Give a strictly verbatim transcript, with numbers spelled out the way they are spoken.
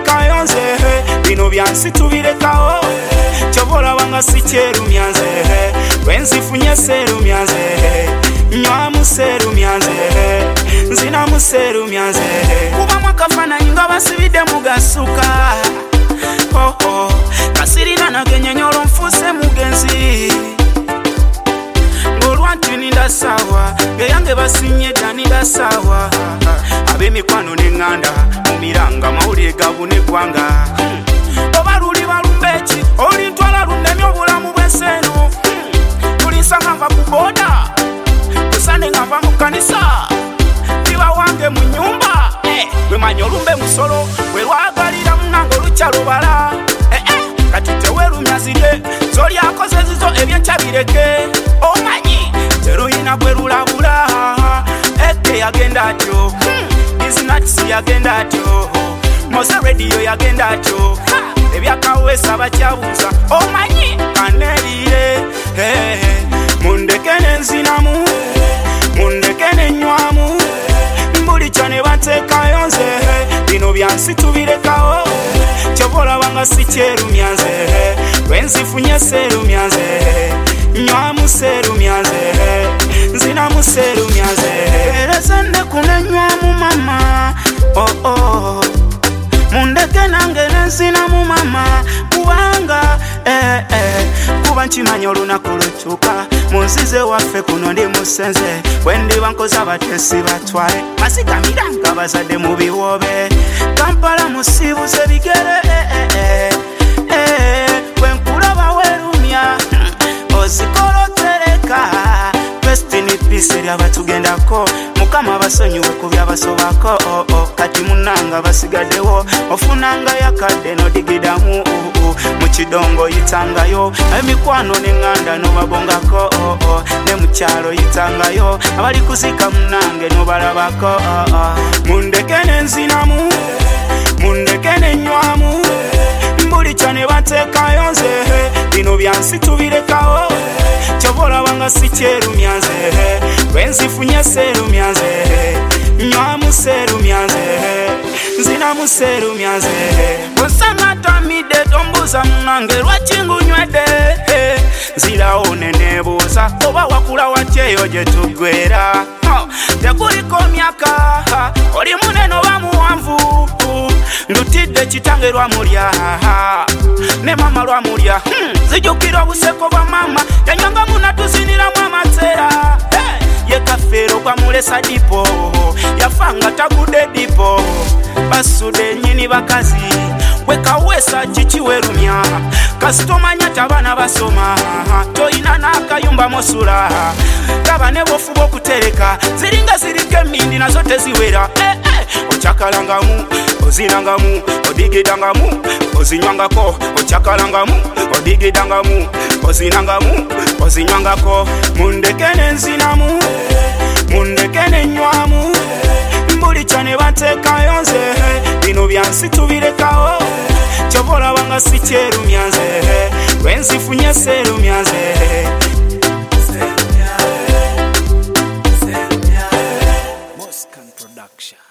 bateekayo nze bino byansi tubirekawo kyobola banga si kyerumya nze bwenzifunye serumya nze nywamu serumya nze nzinamu serumya nze kubamu akafaananyi nga basibidde mu gasuka oh, oh. kasirina nagenyonyolo nfuuse mugenzi ng'olwanti ninda sawa geyange basinye dda ninda sawa ab'emikwano n'eŋŋanda mu miranga mawulire gabuna eggwanga oba luli balumba eki olintwala lunnemye obulamu bw'enseeno tulinsa nga nva ku booda kusande nga nva mu kkanisa biba wange mu nnyumba bwe manya olumbe musolo bwe lwagalira munanga olukyalubala kati tewerumya zirye zolyakoze zizo ebyenkya bireke omanyi teruyina gwe lulabula eke yagenda atyo bizinatisi yagenda atyo mose rediyo yagenda atyo ebyakawesa bakyabuuza omanyi kanerire mundeke nenzinamu mundeke nenywamu mbuli kyo ne bateekayo nze bino byansi tubirekawo kyobola banga si kyerumya nze bwenzifunye serumya nze nywamu serumya nze nzinamu serumya nze ereza ndeku nenywamu mama oh, oh. mundeke nange nenzinamu mama kubanga eh, eh. kuba nkimanya olunaku lutuuka munzize waffe kuno ndi musenze bwendiba nkoze abatesi batwale masigamira nga bazadde mu biwoobe kampala musiibuze bigere eh, eh, eh. bwenkulaba werumya ozikolotereka Destiny peace lyaba tugendako mukama basonyiwe ku byabasobako oh, oh. kati munanga basigaddewo ofunanga yakadde nodigidamu uh, uh. mu kidongo yitangayo emikwano n'eŋŋanda nobabongako oh, oh. ne mu kyalo yitangayo abali kuzika munange nobalabako oh, oh. mundeke nenzinamu mundeke nenywamu mbuli kyo ne bateekayo nze bino byansi tubirekawo kyobola banga si kyerumya nze bwenzifunye serumya nze nywamu serumya nze nzinamu serumya nze bwensanga tamidde tombuuza munange lwaki ngunywedde nzirawo neneebuuza oba wakula watyeyo gye tuggwera tekuliko myaka oli munene oba muwanvu ndutidde kitange lwamulya ne mama lwamulya hmm. zijjukira obuseko bwa mama yanywanga munatuziniramu amateera hey. ye kafeero gwamulesa dipo yafanga tagudde dipo basudde ennyini bakazi wekawesa kikiwerumya kasitomanya tabaana basoma toyina n'akayumba mosula kaba ne bofu bw'okutereka ziringa ziriko emmindi nazo teziwera eh, eh. okyakalangamu ozinangamu odigidangamu ozinywangako okyakalangamu odigidangamu ozinangamu ozinywangako mundeke nenzinamu mundeke nenywamu mbuli kyo ne bateekayo nze bino byansi tubirekawo kyobola banga si kyerumya nze bwenzifunye serumya nze Moscan Production.